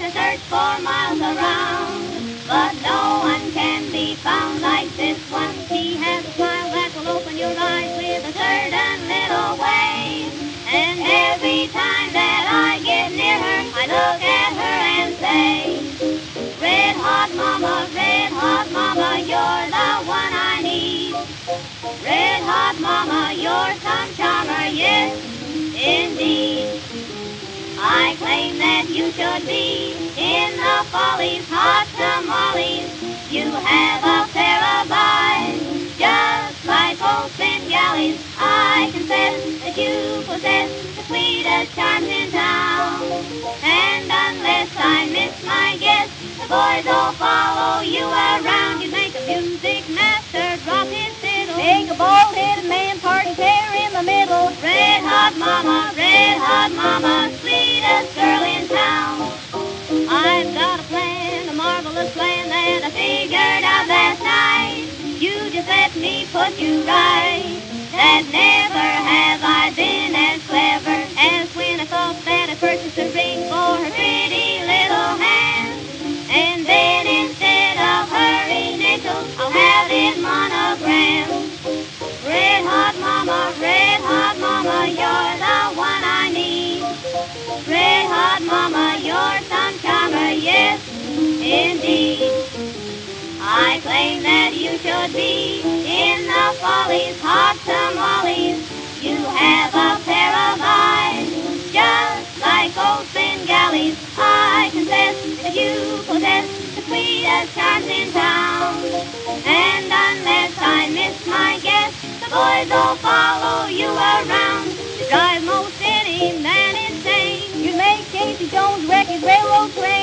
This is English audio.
to search for miles around, but no one can be found like this one. She has a smile that will open your eyes with a certain little way. And every time that I get near her, I look at her and say, red hot mama, you're the one I need. Red hot mama, you're some charmer, yes, indeed. I claim that you should be in the Follies, hot tamales. You have a pair of eyes, just like old Bengalis. I confess that you possess the sweetest charms in town. And unless I miss my guess, the boys will follow you around. You make a music master drop his fiddle, make a bald-headed man part his hair in the middle. Red hot mama, sweetest girl in town. I've got a plan, a marvelous plan that I figured out last night. You just let me put you right. That never have I been as clever as when I thought that I purchased a ring for her pretty little hand. And then instead of her initials, I'll have it monogrammed. Red hot mama, you're the one I need. Red hot mama, you're some charmer, yes, indeed. I claim that you should be in the Follies, hot tamales. You have a pair of eyes, just like old Bengalis. I confess that you possess the sweetest charms in town. And unless I miss my guess, the boys will follow you around. You drive most any man insane. You make Casey Jones wreck his railroad train.